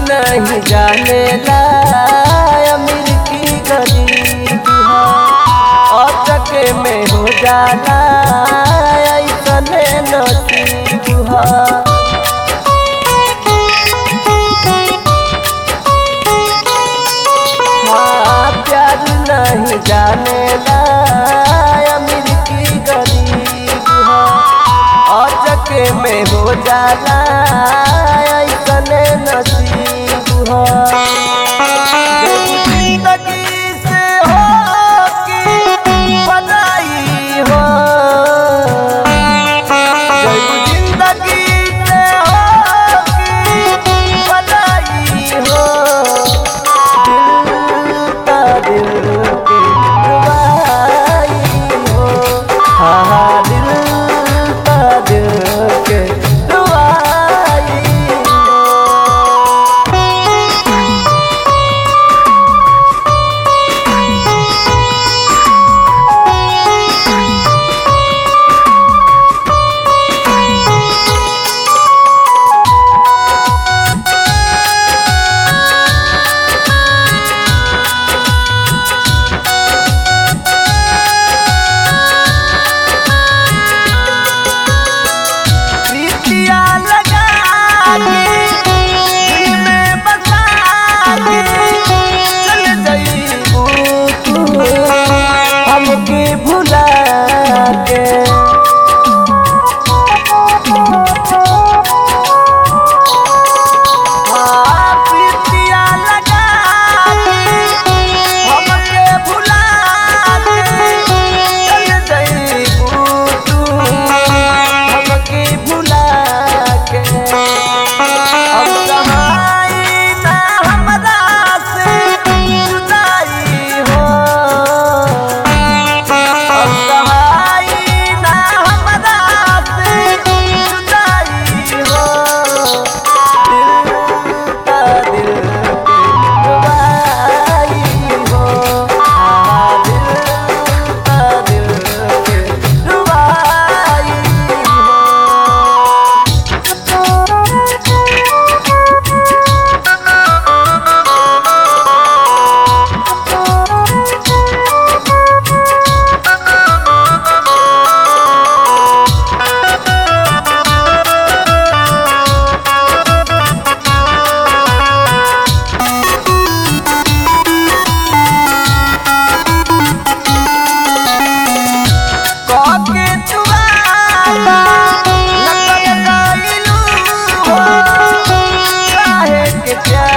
नहीं जानेला अमीर की गरीब अचके में हो जाला ऐसने नसीब हाँ प्यार नहीं जानेला अमीर की गरीब अचके में हो जाला ऐसने नसीब जिंदगी से हो कि बनाई हो जिंदगी से हो कि बनाई हो दिल की दुआई हो हाँ दिल के दुआई भुला के प्रीतिया लगा हमके भुला के चल जइबू तू हमके भुला के अब कहाई ना हमरा से जुदाई हो Yeah.